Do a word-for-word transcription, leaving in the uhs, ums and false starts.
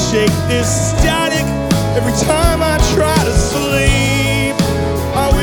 shake this static every time I try to